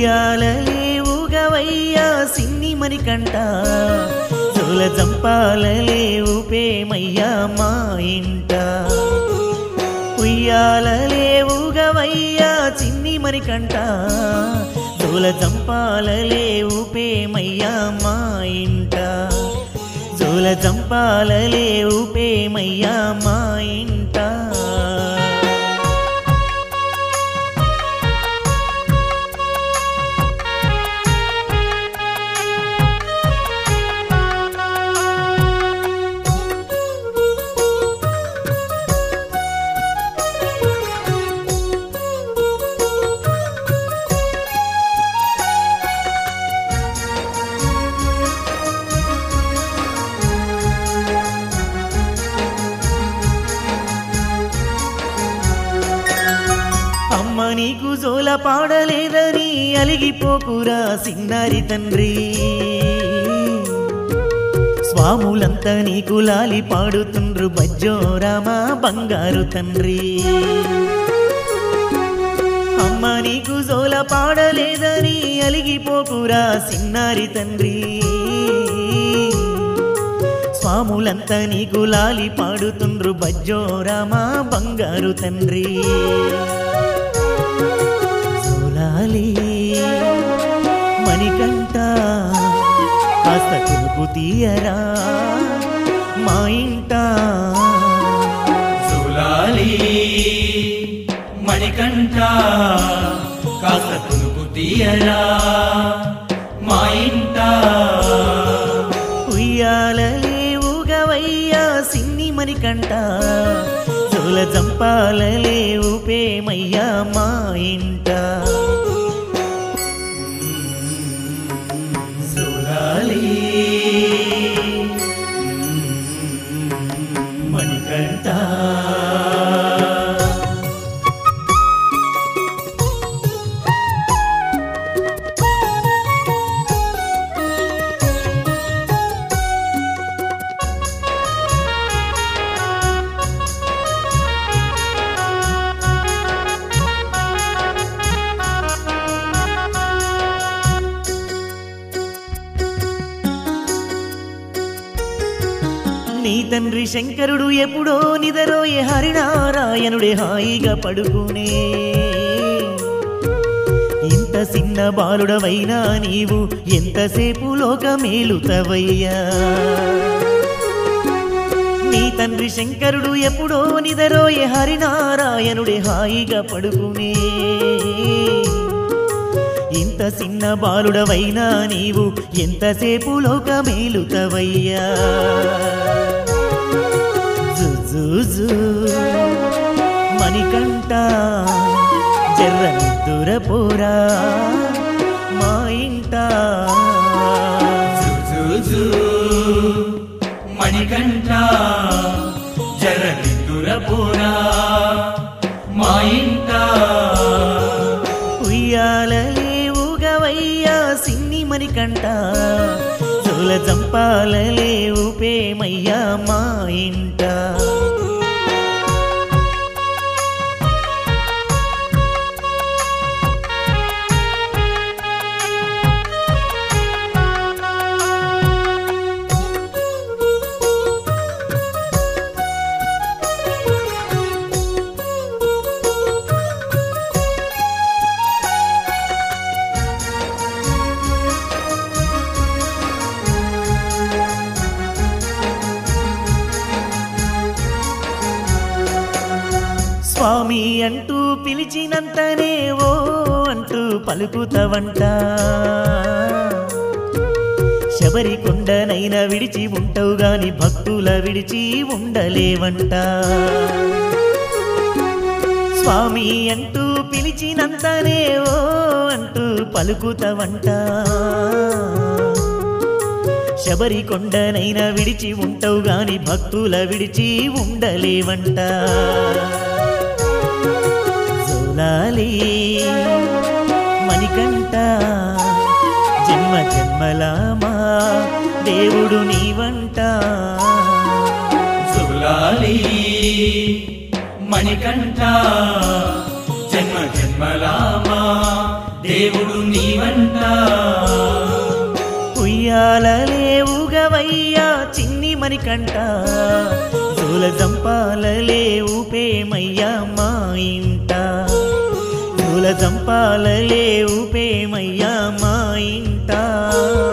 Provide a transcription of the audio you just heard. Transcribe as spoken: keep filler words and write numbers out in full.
ఉయ్యాలలే ఊగవయ్యా సిన్ని మణికంఠ జోల జంపాలలే ఊపేమయ్యా మా ఇంట ఉయ్యాలలే ఊగవయ్యా చిన్ని మణికంఠ జోల జంపాలలే ఊపేమయ్యా మా ఇంట జోల జంపాలలే ఊపేమయ్యా మా ఇంట నీకు జోల పాడలేదని అలిగిపోకురా సిన్నారి తండ్రి స్వాములంతా నీకు లాలి పాడుతుండ్రు బజ్జోరామా బంగారు తండ్రి అమ్మ నీకు జోల పాడలేదని అలిగిపోకురా సిన్నారి తండ్రి స్వాములంతా నీకు లాలి పాడుతుండ్రు బజ్జోరామా బంగారు తండ్రి మణికంఠ కాస్త కునుకు తీయరా మా ఇంట జూలాలి మణికంఠ కాస్త కునుకు తీయరా మా ఇంట ఉయ్యాలలే ఊగవయ్యా సిన్ని మణికంఠ జోల జంపాలలే ఊపేమయ్యా మా ఇంట మణికంఠ నీ తండ్రి శంకరుడు ఎప్పుడో నిదరోయే హరినారాయణుడే హాయిగా పడుకునే ఇంత చిన్న బాలుడవైనా నీవు ఎంతసేపు లోకమేలుతవయ్యా నీ తండ్రి శంకరుడు ఎప్పుడో నిదరోయే హరినారాయణుడే హాయిగా పడుకునే ఇంత చిన్న బాలుడవైనా నీవు ఎంతసేపు లోకమేలుతవయ్యా మణికంఠ జర్ర నిద్దురపోరా మా ఇంట మణికంఠ జర్ర నిద్దురపోరా మా ఇంట ఉయ్యాలలే ఊగవయ్యా సిన్ని మణికంఠ జోల జంపాలలే ఊపేమయ్యా మా ఇంట స్వామి అంటూ పిలిచినంతనే ఓ అంటూ పలుకుతవంట శబరి కొండనైనా విడిచి ఉంటావు గాని భక్తుల విడిచి ఉండలేవంట స్వామి అంటూ పిలిచినంతనే ఓ అంటూ పలుకుతవంట శబరి కొండనైనా విడిచి ఉంటావు గాని భక్తుల విడిచి ఉండలేవంట జోలాలి మణికంఠ జన్మ జన్మలామా దేవుడు నీవంట జోలాలి మణికంఠ జన్మ జన్మలామా దేవుడు నీవంట ఉయ్యాలలే ఊగవయ్యా చిన్ని మణికంట జోల జంపాలలే ఊపేమయ్యా మా ఇంట జోల జంపాలలే ఊపేమయ్యా మా ఇంట